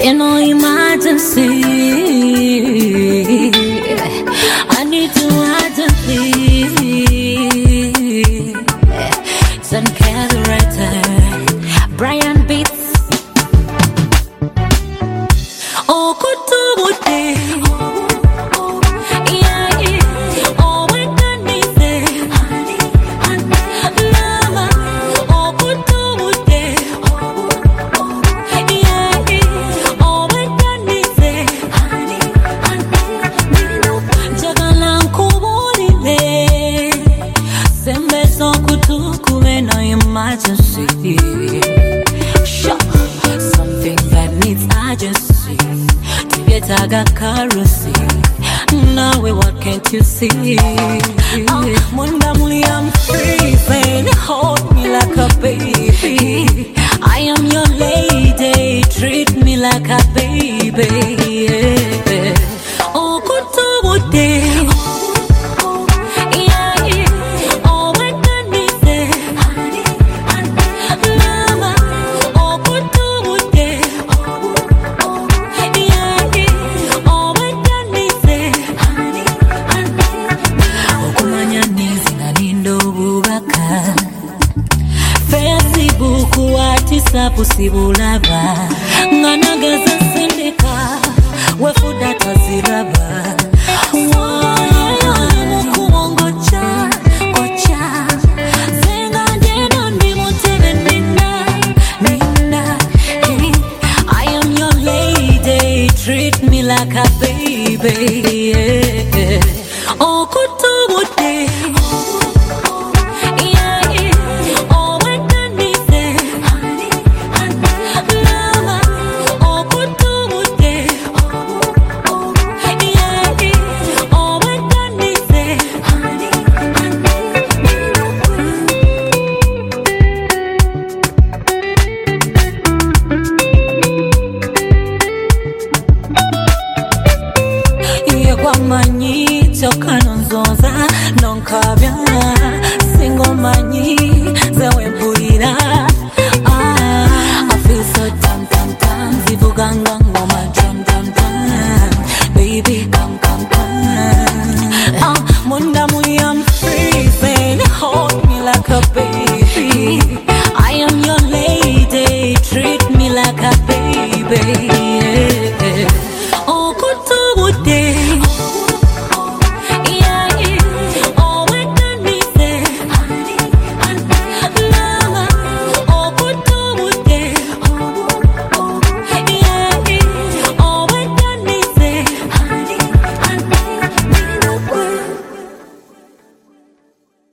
in no emergency. I need to urgently send carburetor, Brian Beats. Oh, good to day. Emergency, sure. Something that needs urgency. To get I got currency. Now what can't you see? Monday I'm freezing. Hold me like a baby. I am your lady. Treat me like a baby. Yeah. Oh, good to day. Pusibulaba nganagaza sindika wefuda taziraba mukuongocha kocha zenga jeno ndi mutebe nina I am your lady, treat me like a baby, yeah. Oh kutubude